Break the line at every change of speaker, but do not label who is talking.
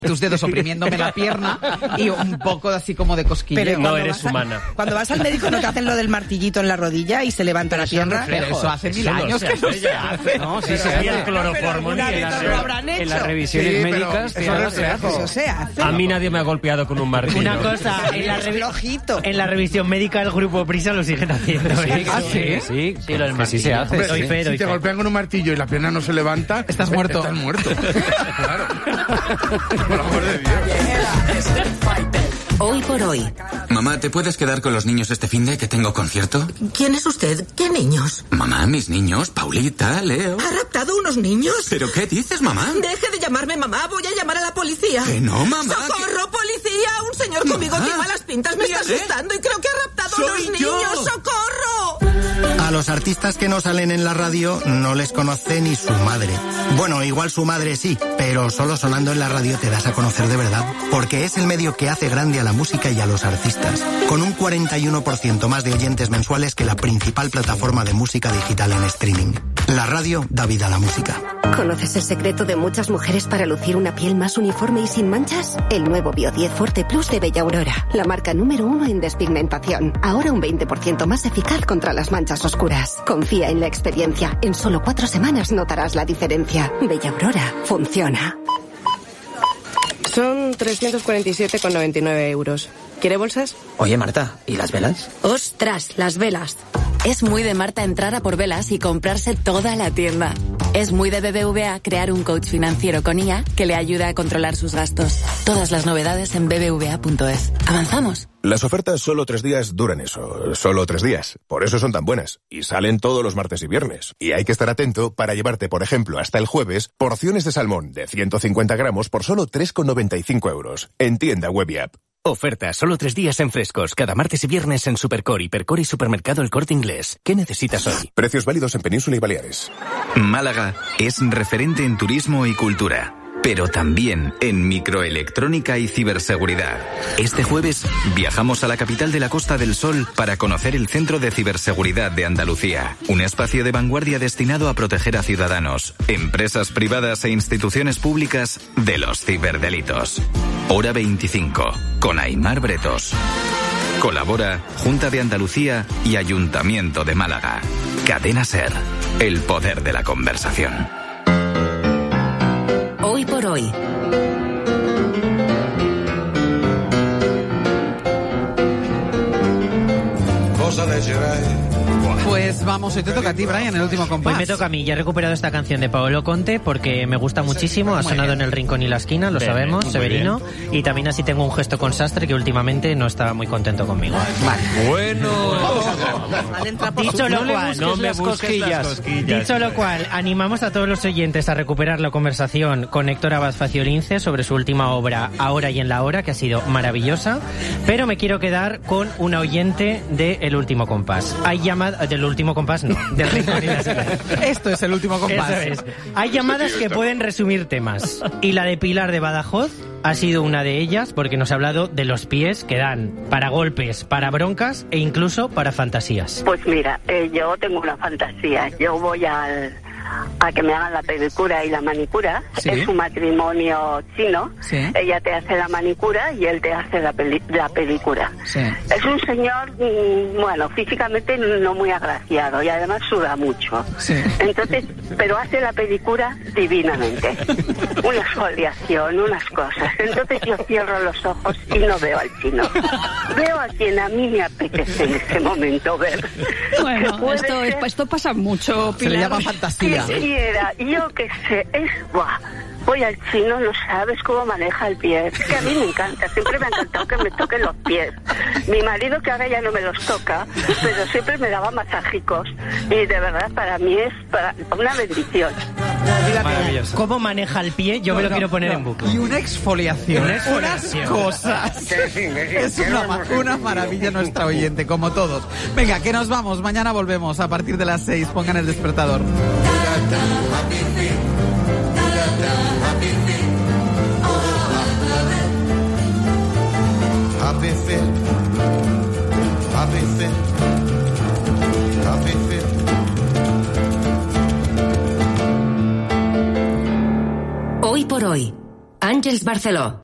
tus dedos oprimiéndome la pierna y un poco así como de cosquilleo.
Pero no eres humana.
Cuando vas al médico no te hacen lo del martillito en la rodilla y se levanta la pierna.
Pero eso hace 1000 años que no se hace.
No, si se hacía el cloroformo.
En las revisiones médicas
Eso se hace.
A mí nadie me ha golpeado con un martillo.
Una cosa, en la revisión médica el grupo Prisa lo siguen haciendo.
Sí, lo del
sí se hace.
Hombre, si te golpean con un martillo y la pierna no se levanta,
estás muerto.
Estás muerto. Claro. Por amor de Dios.
Hoy por hoy.
Mamá, ¿te puedes quedar con los niños este finde que tengo concierto?
¿Quién es usted? ¿Qué niños?
Mamá, mis niños, Paulita, Leo.
¿Ha raptado unos niños?
¿Pero qué dices, mamá?
Deje de llamarme mamá, voy a llamar a la policía.
Que no, mamá.
¡Socorro, policía! Un señor con bigote y malas pintas me está asustando y creo que ha raptado a los niños. ¡Socorro!
A los artistas que no salen en la radio no les conoce ni su madre. Bueno, igual su madre sí, pero solo sonando en la radio te das a conocer de verdad, porque es el medio que hace grande a la música y a los artistas, con un 41% más de oyentes mensuales que la principal plataforma de música digital en streaming. La radio da vida a la música.
¿Conoces el secreto de muchas mujeres para lucir una piel más uniforme y sin manchas? El nuevo Bio 10 Forte Plus de Bella Aurora, la marca número 1 en despigmentación. Ahora un 20% más eficaz contra las manchas oscuras. Confía en la experiencia. En solo 4 semanas notarás la diferencia. Bella Aurora funciona.
Son 347,99 euros. ¿Quiere bolsas?
Oye, Marta, ¿y las velas?
¡Ostras, las velas! Es muy de Marta entrar a por velas y comprarse toda la tienda. Es muy de BBVA crear un coach financiero con IA que le ayuda a controlar sus gastos. Todas las novedades en bbva.es. ¿Avanzamos?
Las ofertas solo 3 días duran eso, solo 3 días. Por eso son tan buenas. Y salen todos los martes y viernes. Y hay que estar atento para llevarte, por ejemplo, hasta el jueves, porciones de salmón de 150 gramos por solo 3,95 euros. En tienda web y app.
Oferta, solo 3 días en Frescos, cada martes y viernes en Supercore, Hipercore y Supermercado El Corte Inglés. ¿Qué necesitas hoy?
Precios válidos en Península y Baleares.
Málaga es referente en turismo y cultura, pero también en microelectrónica y ciberseguridad. Este jueves viajamos a la capital de la Costa del Sol para conocer el Centro de Ciberseguridad de Andalucía, un espacio de vanguardia destinado a proteger a ciudadanos, empresas privadas e instituciones públicas de los ciberdelitos. Hora 25, con Aimar Bretos. Colabora Junta de Andalucía y Ayuntamiento de Málaga. Cadena SER, el poder de la conversación.
Hoy por hoy.
Cosa leggerai. Pues vamos, hoy te toca a ti, Brian, el último compás.
Hoy me toca a mí. Ya he recuperado esta canción de Paolo Conte porque me gusta muchísimo. Ha sonado en El Rincón y la Esquina, lo sabemos, Severino. Y también así tengo un gesto con Sastre que últimamente no estaba muy contento conmigo.
Vale. Bueno.
Dicho lo cual,
no me busques las cosquillas.
Dicho lo cual, animamos a todos los oyentes a recuperar la conversación con Héctor Abad Faciolince sobre su última obra, Ahora y en la Hora, que ha sido maravillosa. Pero me quiero quedar con una oyente de El Último Compás. Hay llamadas... Del Último Compás, no. Del Rincón y la Esquina.
Esto es El Último Compás.
Eso es. Hay llamadas que pueden resumir temas. Y la de Pilar de Badajoz ha sido una de ellas porque nos ha hablado de los pies que dan para golpes, para broncas e incluso para fantasías.
Pues mira, yo tengo una fantasía. Yo voy a que me hagan la pedicura y la manicura. ¿Sí? Es un matrimonio chino. ¿Sí? Ella te hace la manicura y él te hace la pedicura. ¿Sí? Es un señor, bueno, físicamente no muy agraciado y además suda mucho. ¿Sí? Entonces, pero hace la pedicura divinamente. Una exfoliación, unas cosas. Entonces yo cierro los ojos y no veo al chino. Veo a quien a mí me apetece en ese momento ver.
Bueno, esto pasa mucho, Pilar.
Se le llama fantasía.
Quiera, yo que sé, voy al chino, no sabes cómo maneja el pie. Es que a mí me encanta, siempre me ha encantado que me toquen los pies. Mi marido, que ahora ya no me los toca, pero siempre me daba masajicos. Y de verdad, para mí es una bendición.
Maravilloso. ¿Cómo maneja el pie? Yo me lo quiero poner en bucle.
Y una exfoliación. Unas cosas. Es una maravilla nuestra oyente, como todos. Venga, que nos vamos. Mañana volvemos a partir de las 6. Pongan el despertador.
Hoy por hoy.
Àngels Barceló.